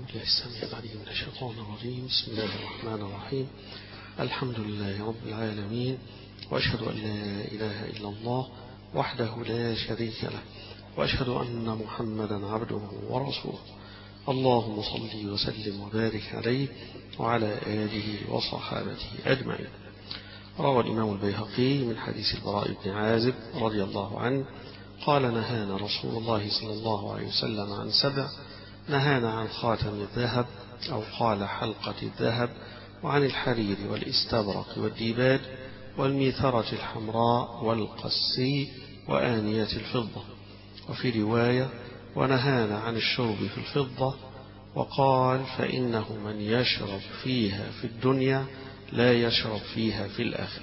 بالله السميع العليم من الشيطان الرجيم. بسم الله الرحمن الرحيم. الحمد لله رب العالمين، وأشهد أن لا إله إلا الله وحده لا شريك له، وأشهد أن محمدا عبده ورسوله. اللهم صل وسلم وبارك عليه وعلى آله وصحابته أجمعين. روى الإمام البيهقي من حديث البراء بن عازب رضي الله عنه قال: نهانا رسول الله صلى الله عليه وسلم عن 7: نهانا عن خاتم الذهب، أو قال حلقة الذهب، وعن الحرير والاستبرق والديباج والميثرة الحمراء والقسي وآنية الفضة. وفي رواية: ونهانا عن الشرب في الفضة، وقال: فإنه من يشرب فيها في الدنيا لا يشرب فيها في الآخرة.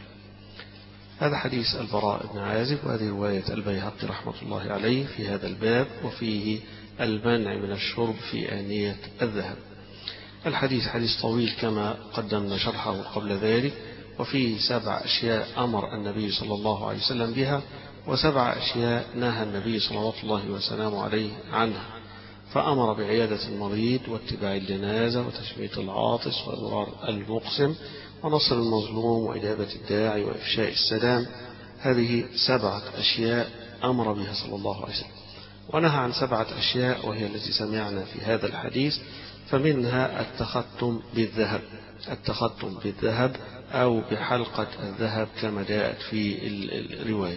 هذا حديث البراء بن عازب، وهذه رواية البيهقي رحمة الله عليه في هذا الباب، وفيه المنع من الشرب في آنية الذهب. الحديث حديث طويل كما قدمنا شرحه قبل ذلك، وفيه 7 أشياء أمر النبي صلى الله عليه وسلم بها، و7 أشياء نهى النبي صلى الله وسلم عليه عنها. فأمر بعيادة المريض، واتباع الجنازة، وتشميت العاطس، وإضرار المقسم، ونصر المظلوم، وإجابة الداعي، وإفشاء السلام. هذه 7 أشياء أمر بها صلى الله عليه وسلم. ونهى عن 7 أشياء، وهي التي سمعنا في هذا الحديث. فمنها التختم بالذهب، التختم بالذهب أو بحلقة الذهب كما جاءت في الرواية.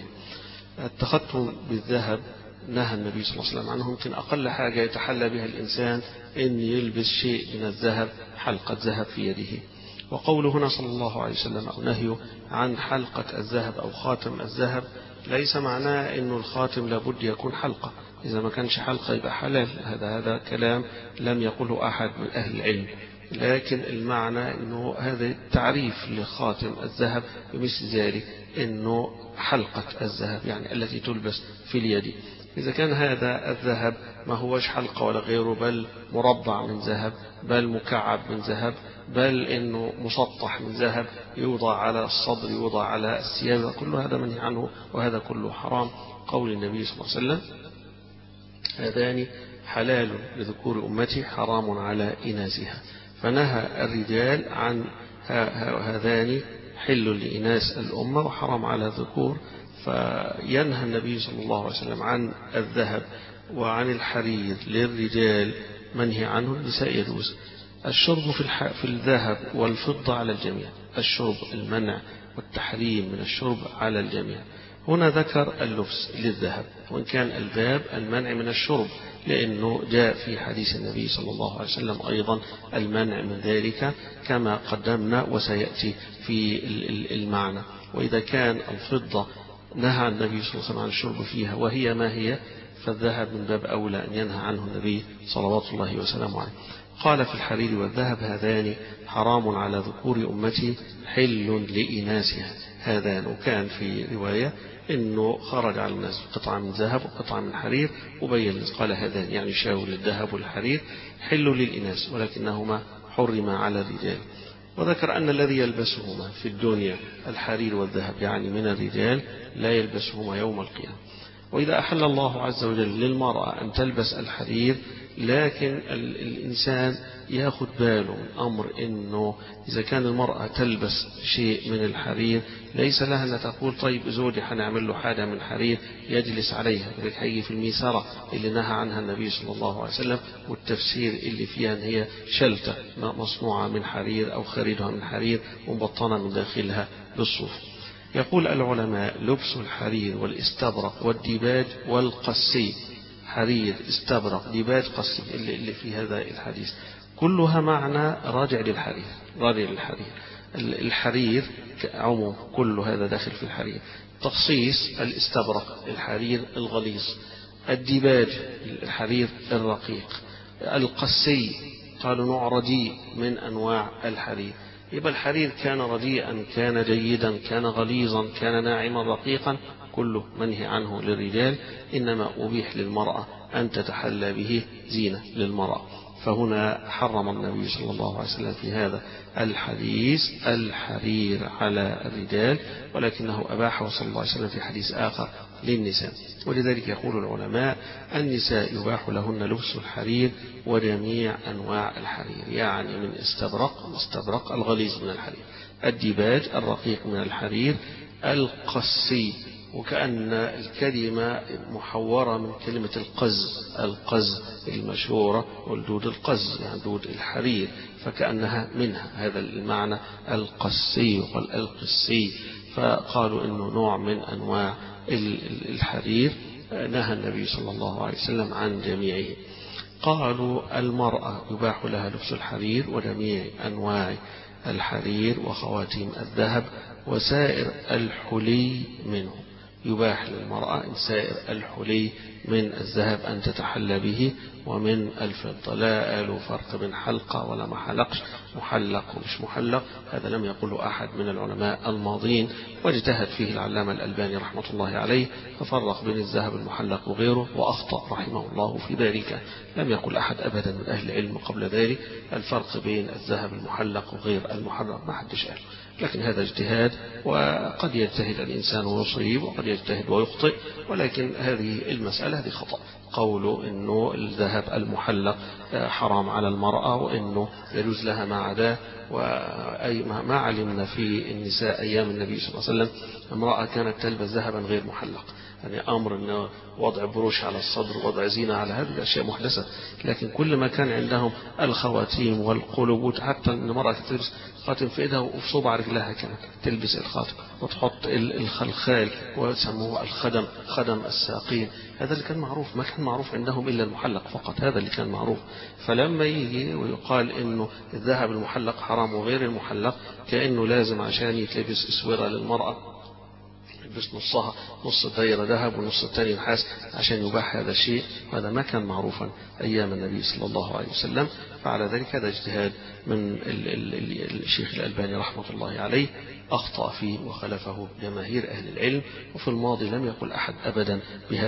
التختم بالذهب نهى النبي صلى الله عليه وسلم عنه. يمكن أقل حاجة يتحلى بها الإنسان أن يلبس شيء من الذهب، حلقة ذهب في يده. وقوله هنا صلى الله عليه وسلم أو نهيه عن حلقة الذهب أو خاتم الذهب ليس معناه أن الخاتم لابد يكون حلقة. إذا ما كانش حلقة يبقى حلال. هذا كلام لم يقله أحد من أهل العلم، لكن المعنى أنه هذا تعريف لخاتم الذهب بمثل ذلك، أنه حلقة الذهب يعني التي تلبس في اليد. إذا كان هذا الذهب ما هوش حلقة ولا غيره، بل مربع من ذهب، بل مكعب من ذهب، بل إنه مسطح من ذهب يوضع على الصدر، يوضع على الثياب، كل هذا منهي عنه، وهذا كله حرام. قول النبي صلى الله عليه وسلم: هذان حلال لذكور أمتي حرام على إناثها. فنهى الرجال عن هذان حل لإناث الأمة وحرام على الذكور. فينهى النبي صلى الله عليه وسلم عن الذهب وعن الحرير للرجال، منهي عنه. النساء يجوز. الشرب في الذهب والفضة على الجميع. الشرب المنع والتحريم من الشرب على الجميع. هنا ذكر اللبس للذهب، وإن كان الباب المنع من الشرب، لأنه جاء في حديث النبي صلى الله عليه وسلم أيضا المنع من ذلك كما قدمنا وسيأتي في المعنى. وإذا كان الفضة نهى النبي صلى الله عليه وسلم عن الشرب فيها وهي ما هي، فالذهب من باب أولى أن ينهى عنه النبي صلوات الله وسلامه عليه. قال: في الحرير والذهب هذان حرام على ذكور أمتي حل لإناثها. هذان. وكان في رواية إنه خرج على الناس قطعة من ذهب وقطعة من حرير، وبين قال: هذان يعني شاور الذهب والحرير حل للإناث، ولكنهما حرما على الرجال. وذكر أن الذي يلبسهما في الدنيا الحرير والذهب يعني من الرجال لا يلبسهما يوم القيامة. وإذا أحل الله عز وجل للمرأة أن تلبس الحرير، لكن الإنسان ياخد باله من أمر أنه إذا كان المرأة تلبس شيء من الحرير ليس لها أن تقول: طيب زوجي هنعمل له حاجة من حرير يجلس عليها. ذلك هيجي في الميثرة اللي نهى عنها النبي صلى الله عليه وسلم، والتفسير اللي فيها أن هي شلتة مصنوعة من حرير أو خارجها من حرير ومبطنة من داخلها بالصوف. يقول العلماء: لبس الحرير والاستبرق والديباج والقسي، حرير، استبرق، ديباج، قسي، اللي في هذا الحديث كلها معنى راجع للحرير، راجع للحرير. الحرير عموم كل هذا داخل في الحرير. تخصيص الاستبرق الحرير الغليظ، الديباج الحرير الرقيق، القسي قالوا نوع رديء من أنواع الحرير. يبقى الحرير كان رديئا، كان جيدا، كان غليظا، كان ناعما، رقيقا، كله منهي عنه للرجال. إنما أبيح للمرأة أن تتحلى به زينة للمرأة. فهنا حرم النبي صلى الله عليه وسلم في هذا الحديث الحرير على الرجال، ولكنه أباحه صلى الله عليه وسلم في حديث آخر للنساء. ولذلك يقول العلماء النساء يباح لهن لبس الحرير وجميع أنواع الحرير، يعني من استبرق الغليظ من الحرير، الديباج الرقيق من الحرير، القسي، وكأن الكلمة محورة من كلمة القز المشهورة، والدود القز يعني دود الحرير، فكأنها منها هذا المعنى القسي والقسي. فقالوا إنه نوع من أنواع الحرير نهى النبي صلى الله عليه وسلم عن جميعه. قالوا المرأة يباح لها لبس الحرير وجميع أنواع الحرير وخواتيم الذهب وسائر الحلي منه، يباح للمرأة سائر الحلي من الذهب أن تتحلى به ومن الفضة. لا قالوا فرق بين حلقة ولا ما حلقش، محلق ومش محلق، هذا لم يقوله أحد من العلماء الماضين، واجتهد فيه العلامة الألباني رحمة الله عليه ففرق بين الذهب المحلق وغيره وأخطأ رحمه الله في ذلك. لم يقل أحد أبدا من أهل العلم قبل ذلك الفرق بين الذهب المحلق وغير المحلق، ما حدش قال، لكن هذا اجتهاد، وقد يجتهد الإنسان ويصيب وقد يجتهد ويخطئ، ولكن هذه المسألة هذه خطأ. قوله إنه الذهب المحلق حرام على المرأة وإنه يجوز لها ما عداه، وأي ما علمنا في النساء أيام النبي صلى الله عليه وسلم امرأة كانت تلبس ذهبا غير محلق، يعني أمر أنه وضع بروش على الصدر وضع زينة على هذه الأشياء محدثة، لكن كل ما كان عندهم الخواتيم والقلوب، حتى أن المرأة تلبس خاتم في إيدها وفي صبع رجلها كانت تلبس الخاتم وتحط الخلخال وسموه الخدم، خدم الساقين، هذا اللي كان معروف، ما كان معروف عندهم إلا المحلق فقط، هذا اللي كان معروف. فلما يجي ويقال إنه الذهب المحلق حرام وغير المحلق، كأنه لازم عشان يتلبس اسورة للمرأة يلبس نصها نص الدايرة ذهب ونص الثاني نحاس عشان يباح هذا الشيء، هذا ما كان معروفا أيام النبي صلى الله عليه وسلم. فعلى ذلك هذا اجتهاد من الشيخ الألباني رحمة الله عليه أخطأ فيه وخلفه جماهير أهل العلم، وفي الماضي لم يقل أحد أبدا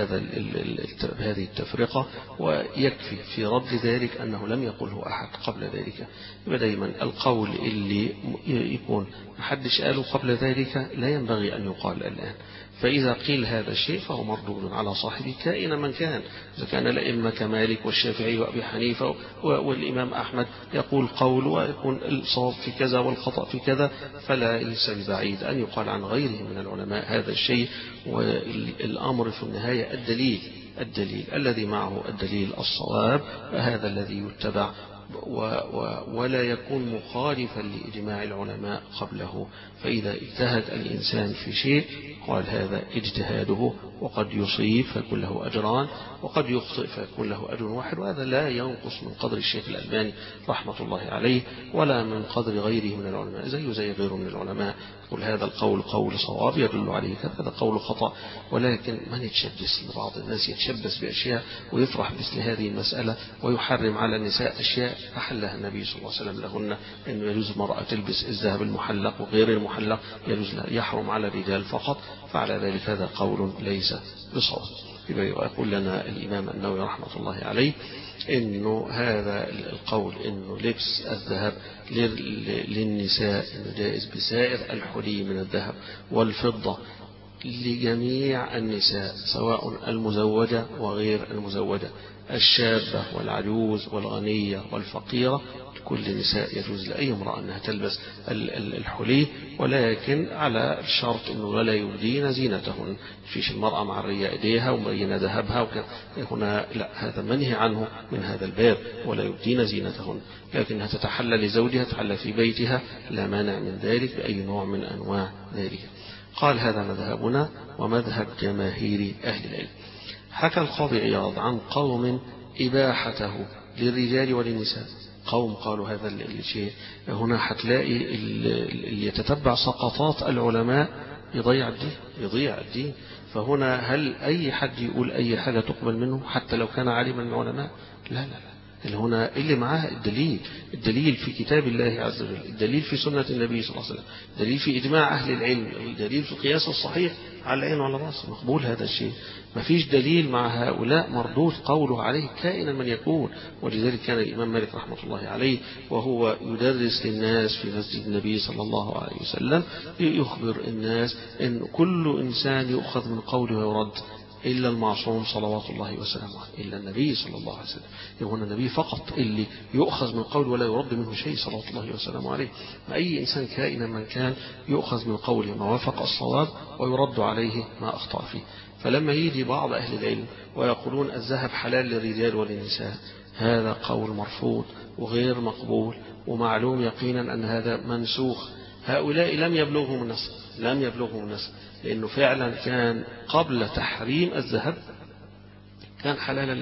بهذه التفرقة، ويكفي في رد ذلك أنه لم يقله أحد قبل ذلك. يبقى دايما القول اللي يكون محدش قاله قبل ذلك لا ينبغي أن يقال الآن، فإذا قيل هذا الشيء فهو مردود على صاحبه كائنا من كان، إذا كان الأئمة كمالك والشافعي وأبي حنيفة والإمام أحمد يقول قول ويكون الصواب في كذا والخطأ في كذا، فلا ليس ببعيد أن يقال عن غيره من العلماء هذا الشيء. والأمر في النهاية الدليل الذي معه الدليل الصواب هذا الذي يتبع، ولا يكون مخالفا لإجماع العلماء قبله. فإذا اجتهد الإنسان في شيء قال هذا اجتهاده، وقد يصيب فيكون له أجران وقد يخطئ فيكون له أجر واحد، وهذا لا ينقص من قدر الشيخ الألباني رحمة الله عليه ولا من قدر غيره من العلماء، زي غيره من العلماء يقول هذا القول قول صواب يدل عليه هذا قول خطأ. ولكن من يتشبث، بعض الناس يتشبث بأشياء ويفرح مثل هذه المسألة ويحرم على النساء أشياء أحلها النبي صلى الله عليه وسلم لهن، أن يجوز المرأة تلبس الذهب المحلق وغير المحلق يجوز لها، يحرم على الرجال فقط، فعلى ذلك هذا قول ليس بصواب. يقول لنا الإمام النووي رحمة الله عليه إنه هذا القول إنه لبس الذهب للنساء إنه جائز بسائر الحلي من الذهب والفضة لجميع النساء سواء المزوجة وغير المزوجة، الشابة والعجوز والغنية والفقيرة، كل النساء يجوز لأي امرأة أنها تلبس الحلي، ولكن على الشرط أنه لا يبدين زينتهن، فيش المرأة معرية إيديها ومبينة ذهبها هنا لا، هذا منهي عنه من هذا الباب، ولا يبدين زينتهن، لكنها تتحلى لزوجها تحلى في بيتها لا مانع من ذلك بأي نوع من أنواع ذلك. قال هذا مذهبنا ومذهب جماهير أهل العلم. حكى القاضي عياض عن قوم إباحته للرجال وللنساء، قوم قالوا هذا الشيء، هنا هتلاقي اللي يتتبع سقطات العلماء يضيع الدين. فهنا هل أي حد يقول أي حاجة تقبل منه حتى لو كان عالما من العلماء؟ لا، اللي هنا اللي معاه الدليل في كتاب الله عز وجل، الدليل في سنة النبي صلى الله عليه وسلم، الدليل في إجماع أهل العلم، الدليل في القياس الصحيح على العين وعلى الرأس، مقبول هذا الشيء. ما فيش دليل مع هؤلاء مردود قوله عليه كائنا من يكون. ولذلك كان الإمام مالك رحمة الله عليه وهو يدرس للناس في مسجد النبي صلى الله عليه وسلم يخبر الناس أن كل إنسان يؤخذ من قوله ويرد إلا المعصوم صلوات الله وسلامه عليه، إلا النبي صلى الله عليه وسلم. يقول النبي فقط اللي يؤخذ من قوله ولا يرد منه شيء صلوات الله وسلامه عليه. أي إنسان كائنا من كان يؤخذ من قوله ما وافق الصواب ويرد عليه ما أخطأ فيه. فلما يجي بعض أهل العلم ويقولون الذهب حلال للرجال وللنساء، هذا قول مرفوض وغير مقبول، ومعلوم يقينا أن هذا منسوخ. هؤلاء لم يبلغهم النسخ، لأنه فعلا كان قبل تحريم الذهب كان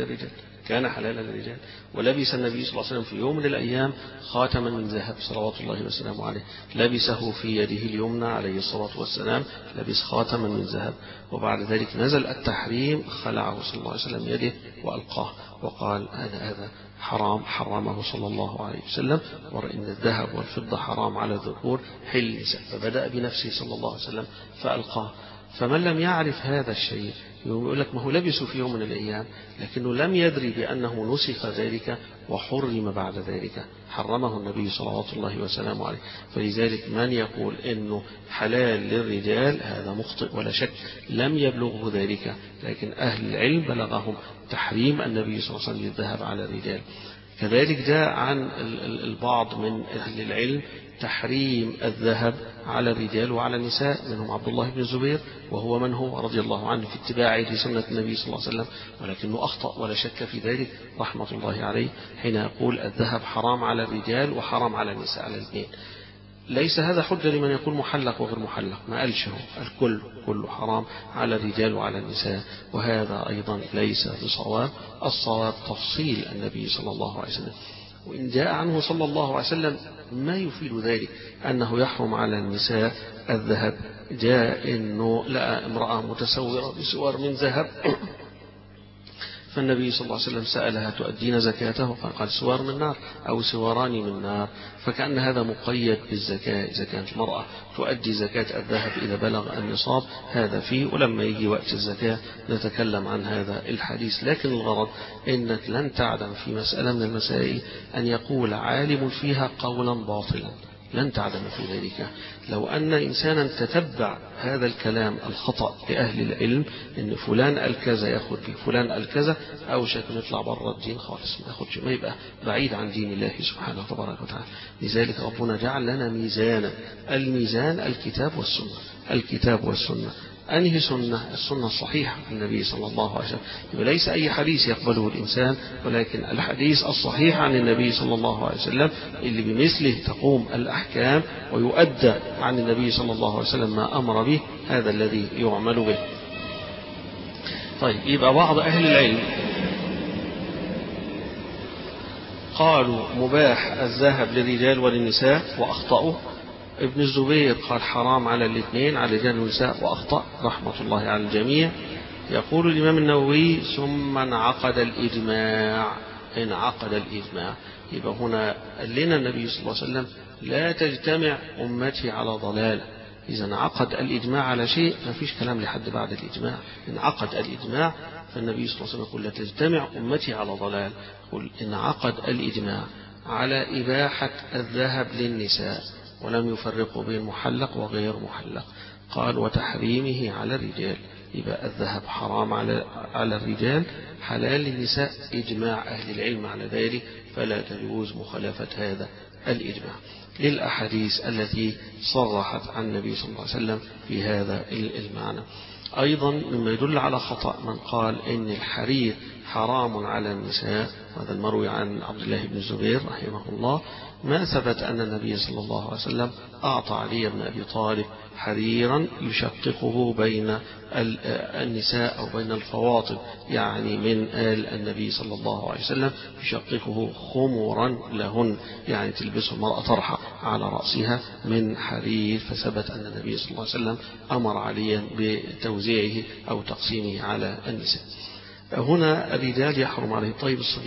حلالا للرجال، ولبس النبي صلى الله عليه وسلم في يوم من الأيام خاتما من ذهب صلوات الله وسلامه عليه، لبسه في يده اليمنى عليه الصلاة والسلام، لبس خاتما من ذهب. وبعد ذلك نزل التحريم، خلعه صلى الله عليه وسلم يده وألقاه وقال هذا حرام، حرمه صلى الله عليه وسلم، وإن الذهب والفضة حرام على الذكور حل النساء، فبدأ بنفسه صلى الله عليه وسلم فألقاه. فمن لم يعرف هذا الشيء يقول لك ما هو لبسه في يوم من الأيام، لكنه لم يدري بأنه نسخ ذلك وحرم بعد ذلك، حرمه النبي صلى الله وسلم عليه. فلذلك من يقول إنه حلال للرجال هذا مخطئ ولا شك، لم يبلغه ذلك، لكن أهل العلم بلغهم تحريم النبي صلى الله عليه وسلم للذهب على الرجال. كذلك جاء عن البعض من أهل العلم تحريم الذهب على الرجال وعلى النساء، منهم عبد الله بن الزبير، وهو من هو رضي الله عنه في اتباعه لسنة النبي صلى الله عليه وسلم، ولكنه أخطأ ولا شك في ذلك رحمة الله عليه، حين يقول الذهب حرام على الرجال وحرام على النساء على الاثنين. ليس هذا حجة لمن يقول محلق وغير محلق، ما قالش هو الكل كله حرام على الرجال وعلى النساء، وهذا أيضا ليس بصواب. الصواب تفصيل النبي صلى الله عليه وسلم، وإن جاء عنه صلى الله عليه وسلم ما يفيد ذلك أنه يحرم على النساء الذهب. جاء إنه لقى امرأة متسورة بسوار من ذهب فالنبي صلى الله عليه وسلم سألها تؤدين زكاته؟ فقال سوار من نار أو سواران من نار، فكأن هذا مقيد بالزكاة. إذا كانت المرأة تؤدي زكاة الذهب إذا بلغ النصاب هذا فيه، ولما يجي وقت الزكاة نتكلم عن هذا الحديث. لكن الغرض إنك لن تعلم في مسألة من المسائل أن يقول عالم فيها قولا باطلا، لن تعلم في ذلك. لو أن إنسانا تتبع هذا الكلام الخطأ لأهل العلم إن فلان الكذا يأخذ به فلان الكذا، أو شك نطلع برا الدين خالص، ما يأخذش، ما يبقى بعيد عن دين الله سبحانه وتبارك وتعالى. لذلك ربنا جعل لنا ميزانا، الميزان الكتاب والسنة. أنهي سنة؟ السنة الصحيحة النبي صلى الله عليه وسلم، وليس أي حديث يقبله الإنسان، ولكن الحديث الصحيح عن النبي صلى الله عليه وسلم اللي بمثله تقوم الأحكام ويؤدى عن النبي صلى الله عليه وسلم ما أمر به، هذا الذي يعمل به. طيب، يبقى بعض أهل العلم قالوا مباح الذهب للرجال وللنساء وأخطأوا. ابن الزبير قال حرام على الاثنين، على الرجال والنساء، وأخطأ رحمة الله على الجميع. يقول الإمام النووي ثم انعقد الإجماع. يبقى هنا قال لنا النبي صلى الله عليه وسلم لا تجتمع أمتي على ضلالة. إذا انعقد الإجماع على شيء ما فيش كلام لحد بعد الإجماع. انعقد الإجماع فالنبي صلى الله عليه وسلم يقول لا تجتمع أمتي على ضلال. قل انعقد الإجماع على إباحة الذهب للنساء، ولم يفرقوا بين محلق وغير محلق. قال وتحريمه على الرجال، يبقى الذهب حرام على الرجال، حلال للنساء، إجماع أهل العلم على ذلك، فلا تجوز مخالفة هذا الإجماع للأحاديث التي صرحت عن النبي صلى الله عليه وسلم في هذا المعنى. أيضا مما يدل على خطأ من قال إن الحرير حرام على النساء، هذا المروي عن عبد الله بن الزبير رحمه الله، ما ثبت أن النبي صلى الله عليه وسلم أعطى علي بن أبي طالب حريرا يشققه بين النساء أو بين الفواطم، يعني من آل النبي صلى الله عليه وسلم، يشققه خمرا لهن، يعني تلبسه المرأة طرحة على رأسها من حرير. فثبت أن النبي صلى الله عليه وسلم أمر عليا بتوزيعه أو تقسيمه على النساء. هنا الرجال يحرم عليه طيب الصبيان،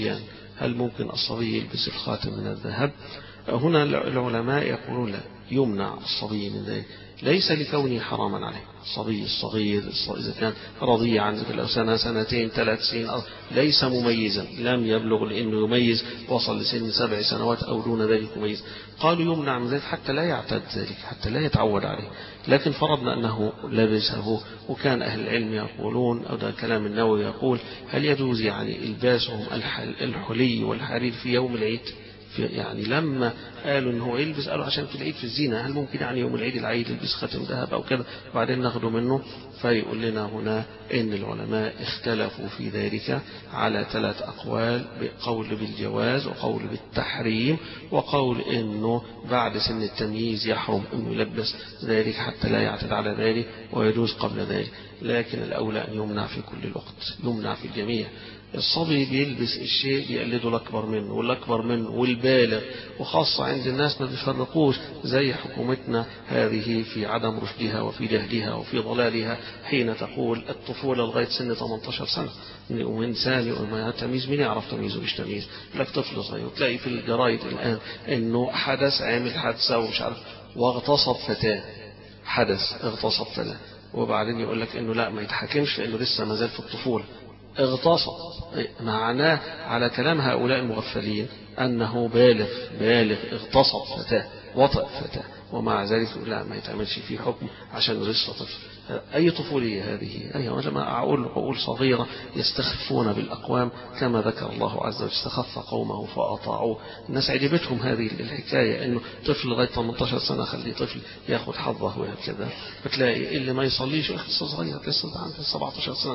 هل ممكن الصبي يلبس الخاتم من الذهب؟ هنا العلماء يقولون لا، يمنع الصبي من ذلك، ليس لكونه حراما عليه. الصبي الصغير إذا كان رضيعا لو سنة سنتين 3 سنين ليس مميزا، لم يبلغ لأنه يميز، وصل لسن 7 سنوات أو دون ذلك يميز، قالوا يمنع من ذلك حتى لا يعتد ذلك، حتى لا يتعود عليه. لكن فرضنا أنه لبسه، وكان أهل العلم يقولون، أو ده كلام النووي يقول، هل يجوز يعني إلباسهم الحلي والحرير في يوم العيد؟ يعني لما قالوا إنه يلبس قالوا عشان في العيد في الزينة، هل ممكن يعني يوم العيد يلبس خاتم ذهب أو كذا وبعدين ناخده منه؟ فيقول لنا هنا إن العلماء اختلفوا في ذلك على 3 أقوال، قول بالجواز، وقول بالتحريم، وقول إنه بعد سن التمييز يحرم إنه يلبس ذلك حتى لا يعتد على ذلك، ويجوز قبل ذلك. لكن الأولى أن يمنع في كل الوقت، يمنع في الجميع. الصبي بيلبس الشيء بيقلده الأكبر منه والأكبر منه والبالغ، وخاصة عند الناس ما بيفرقوش زي حكومتنا هذه في عدم رشدها وفي جهلها وفي ضلالها، حين تقول الطفولة لغاية سن 18 سنة، وإنسان ما تمييز، مين يعرف تمييزه مش تمييز؟ لك طفل صغير، وتلاقي في الجرايد الآن إنه حدث عامل حادثة ومش عارف واغتصب فتاة، حدث اغتصب فتاة، وبعدين يقول لك إنه لا ما يتحكمش لأنه لسه ما زال في الطفولة. اغتصب معناه على كلام هؤلاء المغفلين أنه بالغ اغتصب فتاة، وطأ فتاة، ومع ذلك لا ما يتعملش فيه حكم عشان لسه طفل. أي طفولية هذه؟ أيوة، لما عقول صغيرة يستخفون بالأقوام كما ذكر الله عز وجل، استخف قومه فأطاعوه. الناس عجبتهم هذه الحكاية إنه طفل لغاية 18 سنة خليه طفل ياخد حظه وهكذا. بتلاقي اللي ما يصليش لسه صغير، لسه عنده 17 سنة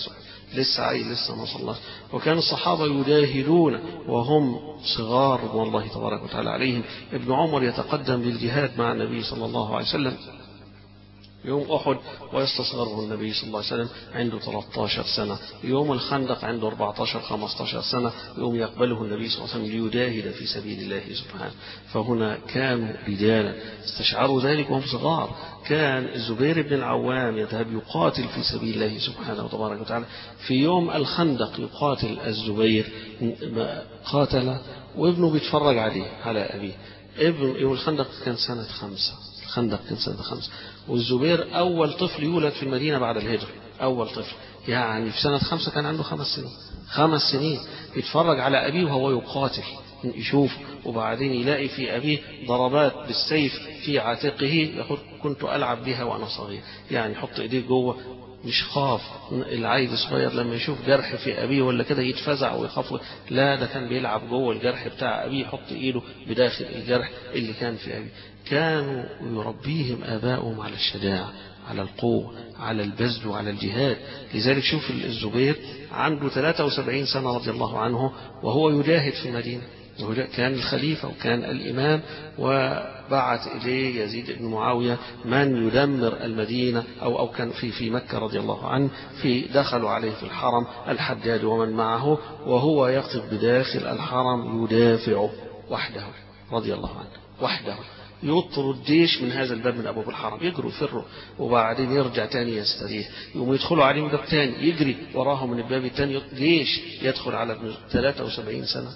لسه عيل لسه ما صلاش. وكان الصحابة يجاهدون وهم صغار رضوان الله تبارك وتعالى عليهم. ابن عمر يتقدم للجهاد مع النبي صلى الله عليه وسلم يوم أحد، ويستصغره النبي صلى الله عليه وسلم عنده 13 سنة. يوم الخندق عنده 14-15 سنة، يوم يقبله النبي صلى الله عليه وسلم ليجاهد في سبيل الله سبحانه. فهنا كانوا رجالا استشعروا ذلك وهم صغار. كان الزبير بن العوام يذهب يقاتل في سبيل الله سبحانه وتبارك وتعالى. في يوم الخندق يقاتل الزبير، قاتل وابنه بيتفرج عليه على أبيه. يوم الخندق كان سنة 5، الخندق كان سنة 5، والزبير أول طفل يولد في المدينة بعد الهجرة، أول طفل يعني في سنة 5 كان عنده 5 سنين يتفرج على أبيه وهو يقاتل، يشوف، وبعدين يلاقي في أبيه ضربات بالسيف في عاتقه، يقول كنت ألعب بها وأنا صغير. يعني يحط إيديه جوه، مش خاف العيل الصغير لما يشوف جرح في أبيه ولا كده يتفزع ويخاف، لا ده كان بيلعب جوه الجرح بتاع أبيه، يحط إيده بداخل الجرح اللي كان في أبيه. كانوا يربيهم آباؤهم على الشجاعة، على القوة، على البذل وعلى الجهاد. لذلك شوف الزبير عنده 73 سنة رضي الله عنه وهو يجاهد في المدينة، كان الخليفة وكان الإمام، وبعث إليه يزيد بن معاوية من يدمر المدينة أو كان في مكة رضي الله عنه، دخلوا عليه في الحرم الحجاج ومن معه، وهو يقف بداخل الحرم يدافعه وحده رضي الله عنه، وحده يطرد الجيش من هذا الباب من أبواب الحرم، يجروا يفروا، وبعدين يرجع تاني يستريح، يقوم يدخلوا عليه من باب تاني، يجري وراه من الباب التاني، جيش يدخل على ابن 73 سنة.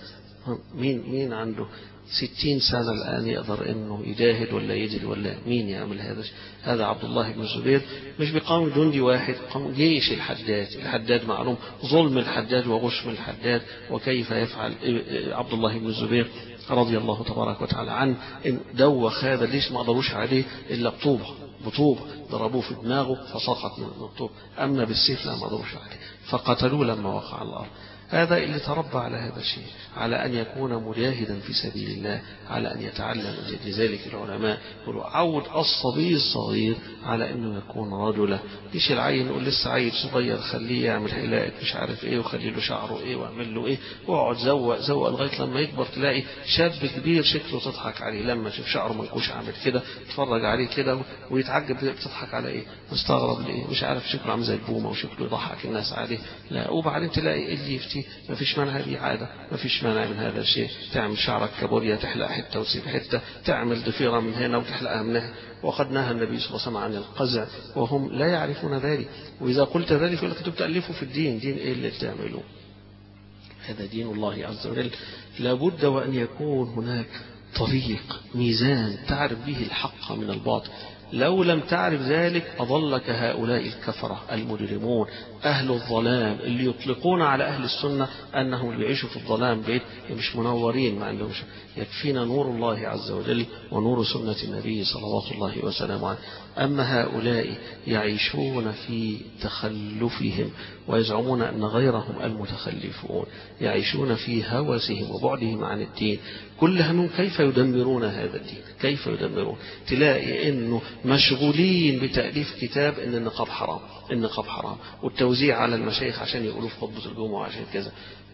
مين عنده 60 سنة الآن يقدر إنه يجاهد ولا يجري ولا مين يعمل هذا؟ هذا عبد الله بن الزبير مش بقوم جندي واحد، قوم جيش الحجاج معلوم ظلم الحجاج وغشم الحجاج، وكيف يفعل عبد الله بن الزبير رضي الله تبارك وتعالى عنه. إن دوخ هذا ليش ما قدروش عليه إلا بطوبة ضربوه في دماغه فسقط من الطوب، أما بالسيف لا ما قدروش عليه فقتلوه لما وقع على الأرض. هذا اللي تربى على هذا الشيء، على أن يكون مجاهدا في سبيل الله، على أن يتعلم. لذلك العلماء يقولوا عود الصبي الصغير على أنه يكون رجلا. ليش العين نقول لسه عيل صغير خليه يعمل حلاقة مش عارف إيه، وخلي له شعره إيه واعمل له إيه، واقعد زوق لغاية لما يكبر تلاقي شاب كبير شكله تضحك عليه، لما تشوف شعره منكوش عامل كده تتفرج عليه كده ويتعجب بتضحك على إيه، مستغرب ليه، مش عارف شكله عامل زي البومة وشكله يضحك الناس عليه. لا، وبعدين تلاقي اللي يفتي ما فيش مانع، هذه عادة، ما فيش مانع من هذا الشيء. تعمل شعرك كابوريا، تحلق حتة وتسيب حتة، تعمل ضفيرة من هنا وتحلقها من هنا. وقد نهى النبي صلى الله عليه وسلم عن القزع وهم لا يعرفون ذلك. وإذا قلت ذلك يقول لك أنتم بتألفوا في الدين، دين إيه اللي بتعملوه؟ هذا دين الله عز وجل. لابد وأن يكون هناك طريق ميزان تعرف به الحق من الباطل. لو لم تعرف ذلك أضلك هؤلاء الكفرة المجرمون أهل الظلام اللي يطلقون على أهل السنة أنهم يعيشوا في الظلام بعيد مش منورين، ما عندهمش. يكفينا نور الله عز وجل ونور سنة النبي صلوات الله وسلامه عليه. أما هؤلاء يعيشون في تخلفهم ويزعمون أن غيرهم المتخلفون يعيشون في هوسهم وبعدهم عن الدين. كل همهم كيف يدمرون هذا الدين، كيف يدمرون. تلاقي انه مشغولين بتأليف كتاب ان النقاب حرام، النقاب حرام، والتوزيع على المشايخ عشان يقولوا في خطبة الجمعة عشان كذا.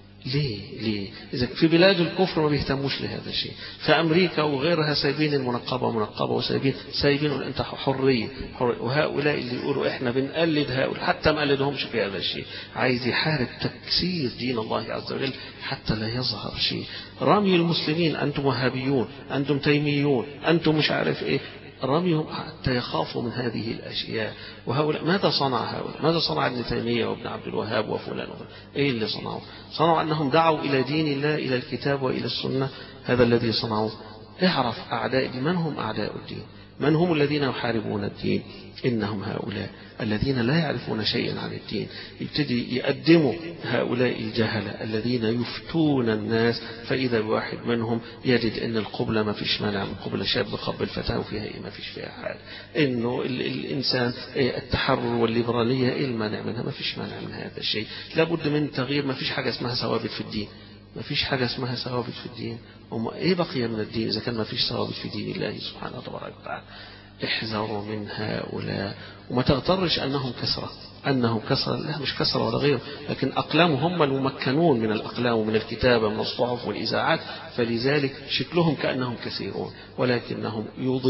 ليه إذا في بلاد الكفر ما بيهتموش لهذا الشيء، في أمريكا وغيرها سايبين المنقبة منقبة وسايبين أنت حرية. وهؤلاء اللي يقولوا إحنا بنقلد هؤلاء حتى ما قلدهمش في هذا الشيء، عايز يحارب تكسير دين الله عز وجل حتى لا يظهر شيء. رمي المسلمين أنتم وهابيون، أنتم تيميون، أنتم مش عارف إيه، رميهم حتى يخافوا من هذه الأشياء. وهؤلاء ماذا صنع هؤلاء؟ ماذا صنع ابن تيمية وابن عبد الوهاب وفلان وفلان؟ إيه اللي صنعوا؟ صنعوا أنهم دعوا إلى دين الله، إلى الكتاب وإلى السنة. هذا الذي صنعوه. اعرف أعداء الدين، من هم أعداء الدين؟ من هم الذين يحاربون الدين؟ إنهم هؤلاء الذين لا يعرفون شيئا عن الدين. يبتدي يقدموا هؤلاء الجهلة الذين يفتون الناس، فإذا بواحد منهم يجد أن القبلة ما فيش مانع من قبلة، شاب قبل فتاة وفيها إيه، ما فيش فيها حاجة. إنه الإنسان التحرر والليبرالية إيه المانع منها؟ ما فيش مانع من هذا الشيء. لابد من تغيير. ما فيش حاجة اسمها ثوابت في الدين، ما فيش حاجة اسمها ثوابت في الدين. إيه بقي من الدين إذا كان ما فيش ثوابت في دين الله سبحانه وتعالى؟ احذروا من هؤلاء وما تغترش أنهم كسرة، أنهم كسرة. لا، مش كسرة ولا غير، لكن أقلامهم هم الممكنون من الأقلام ومن الكتابة من الصحف والإذاعات، فلذلك شكلهم كأنهم كثيرون ولكنهم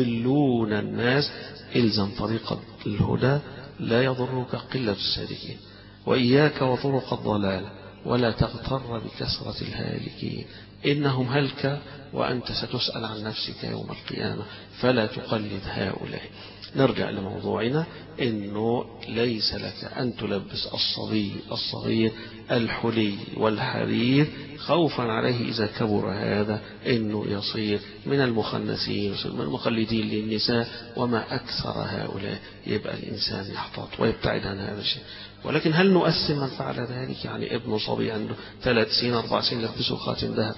يضلون الناس. إلزم طريق الهدى لا يضرك قلة السالكين، وإياك وطرق الضلال ولا تغتر بكثرة الهالكين، إنهم هلك وأنت ستسأل عن نفسك يوم القيامة، فلا تقلد هؤلاء. نرجع لموضوعنا، إنه ليس لك أن تلبس الصبي الصغير الحلي والحرير خوفا عليه إذا كبر هذا إنه يصير من المخنثين من المقلدين للنساء، وما أكثر هؤلاء. يبقى الإنسان يحتاط ويبتعد عن هذا الشيء. ولكن هل نؤثم من فعل ذلك؟ يعني ابن صبي عنده 3 سنين 4 سنين لبسه خاتم ذهب،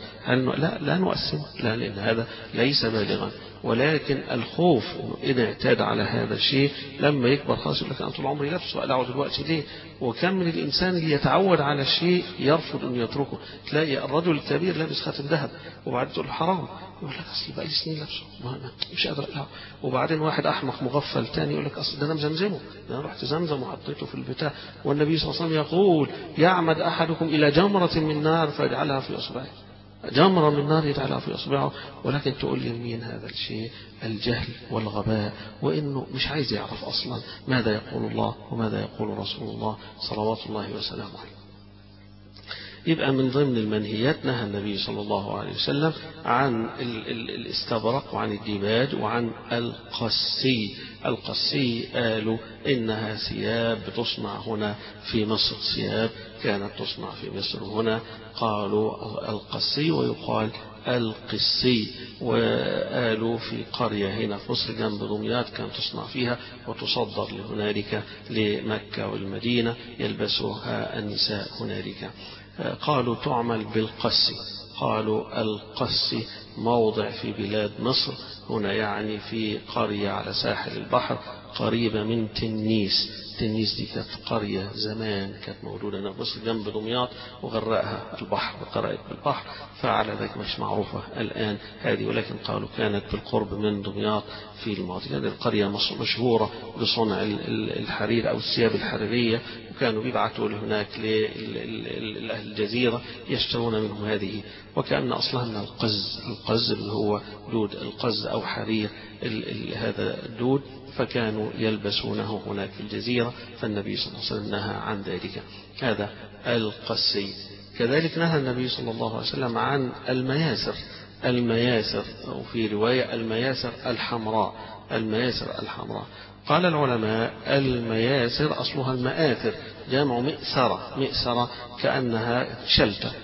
لا نؤثم، لا، لأن هذا ليس بالغا. ولكن الخوف إن اعتاد على هذا الشيء لما يكبر خلاص يقول لك أنا طول عمري لابسه، أقلعه دلوقتي ليه؟ وكم من الإنسان اللي يتعود على الشيء يرفض أن يتركه. تلاقي الرجل الكبير لابس خاتم ذهب وبعد تقول حرام، يقول لك أصل بقى لي سنين لابسه مش قادر أقلعه. وبعدين واحد أحمق مغفل تاني يقول لك أصل ده أنا مزمزمه، ده أنا رحت زمزم وحطيته في البتاع، والنبي صلى الله عليه وسلم يقول يعمد أحدكم إلى جمرة من نار فيجعلها في أصبعه، جمرة من نار يجعلها في أصبعه. ولكن تقول لي مين هذا الشيء؟ الجهل والغباء، وإنه مش عايز يعرف أصلا ماذا يقول الله وماذا يقول رسول الله صلوات الله وسلامه عليه. يبقى من ضمن المنهيات نهى النبي صلى الله عليه وسلم عن الاستبرق وعن الديباج وعن القسي. القسي قالوا إنها ثياب بتصنع هنا في مصر، ثياب كانت تصنع في مصر هنا، قالوا القسي ويقال القسي. وقالوا في قرية هنا في مصر جنب دمياط كانت تصنع فيها وتصدر لهنالك لمكة والمدينة يلبسها النساء هنالك. قالوا تعمل بالقس. قالوا القس موضع في بلاد مصر هنا، يعني في قرية على ساحل البحر قريبة من تنيس. تنيس دي كانت قرية زمان كانت موجودة هنا في مصر جنب دمياط وغرقها البحر وغرقت بالبحر، فعلى ذلك مش معروفة الآن هذه، ولكن قالوا كانت بالقرب من دمياط في الماضي. كانت القرية مشهورة بصنع الحرير أو الثياب الحريرية، وكانوا بيبعثوا لهناك لأهل الجزيرة يشترون منهم هذه، وكأن أصلها من القز. القز اللي هو دود القز أو حرير هذا الدود، فكانوا يلبسونه هناك في الجزيرة، فالنبي صلى الله عليه وسلم نهى عن ذلك. هذا القسي. كذلك نهى النبي صلى الله عليه وسلم عن المياسر. المياسر أو في رواية المياسر الحمراء. المياسر الحمراء قال العلماء المياسر أصلها المآثر، جمع مئسرة. مئسرة كأنها شلتة،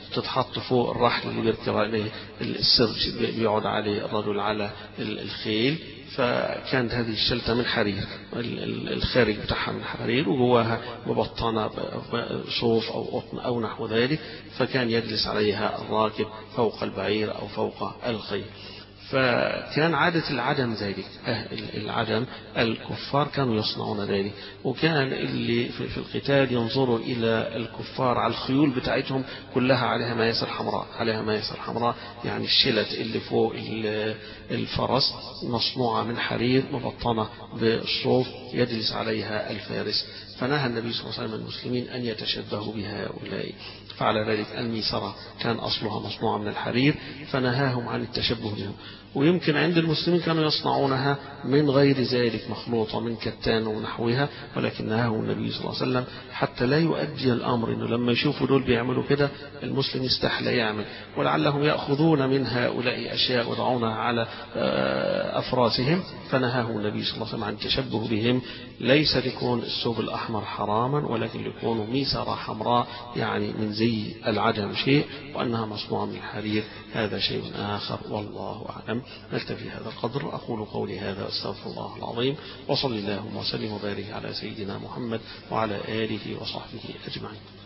تتحط فوق الرحل اللي بيركب عليه السرج بيقعد عليه الرجل على الخيل. فكانت هذه الشلتة من حرير، الخارج بتاعها من حرير وجواها مبطنة صوف أو قطن أو نحو ذلك، فكان يجلس عليها الراكب فوق البعير أو فوق الخيل. فكان عادة العجم ذلك، العجم الكفار كانوا يصنعون ذلك، وكان اللي في القتال ينظروا إلى الكفار على الخيول بتاعتهم كلها عليها مياسر حمراء، عليها مياسر حمراء، يعني الشلت اللي فوق الفرس مصنوعة من حرير مبطنة بالصوف يجلس عليها الفارس. فنهى النبي صلى الله عليه وسلم المسلمين أن يتشبهوا بهؤلاء. فعلى ذلك الميسرة كان أصلها مصنوعة من الحرير، فنهاهم عن التشبه بهم. ويمكن عند المسلمين كانوا يصنعونها من غير ذلك، مخلوطة من كتان ونحوها، ولكن نهاهم النبي صلى الله عليه وسلم حتى لا يؤدي الأمر إنه لما يشوفوا دول بيعملوا كده المسلم يستحلى يعمل، ولعلهم يأخذون من هؤلاء أشياء ويضعونها على أفراسهم. فنهاهم النبي صلى الله عليه وسلم عن التشبه بهم، ليس لكون الثوب الأحمر حراما، ولكن لكونه ميسرة حمراء يعني من زي العجم شيء، وأنها مصنوعة من الحرير هذا شيء آخر، والله أعلم. نكتفي هذا القدر. أقول قولي هذا واستغفر الله العظيم، وصلى اللهم وسلم وبارك على سيدنا محمد وعلى آله وصحبه أجمعين.